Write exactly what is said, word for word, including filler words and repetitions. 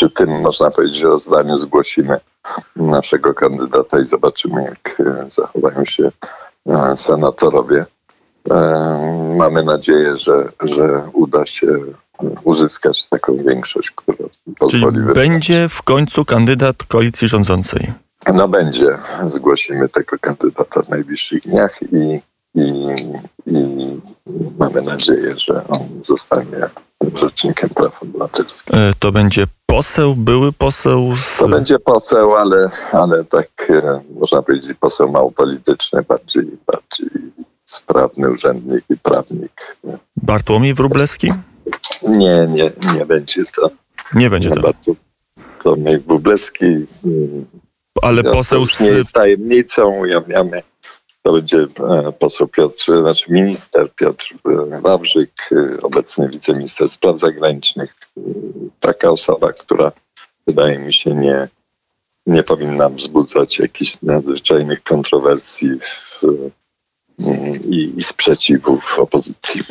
przy tym, można powiedzieć, rozdaniu zgłosimy naszego kandydata i zobaczymy, jak zachowają się senatorowie. Mamy nadzieję, że, że uda się uzyskać taką większość, która pozwoli Czyli wybrać. będzie w końcu kandydat koalicji rządzącej. No będzie. Zgłosimy tego kandydata w najbliższych dniach i, i, i mamy nadzieję, że on zostanie rzecznikiem praw obywatelskich. To będzie poseł, były poseł? Z... To będzie poseł, ale, ale tak można powiedzieć poseł mało polityczny, bardziej, bardziej sprawny urzędnik i prawnik. Bartłomiej Wróblewski? Nie, nie, nie będzie to. Nie będzie to. Bartłomiej Wróblewski. Ale ja poseł z... nie jest tajemnicą, ujawniamy. To będzie poseł Piotr, znaczy minister Piotr Wawrzyk, obecny wiceminister spraw zagranicznych. Taka osoba, która wydaje mi się nie, nie powinna wzbudzać jakichś nadzwyczajnych kontrowersji w, i, i sprzeciwów opozycji.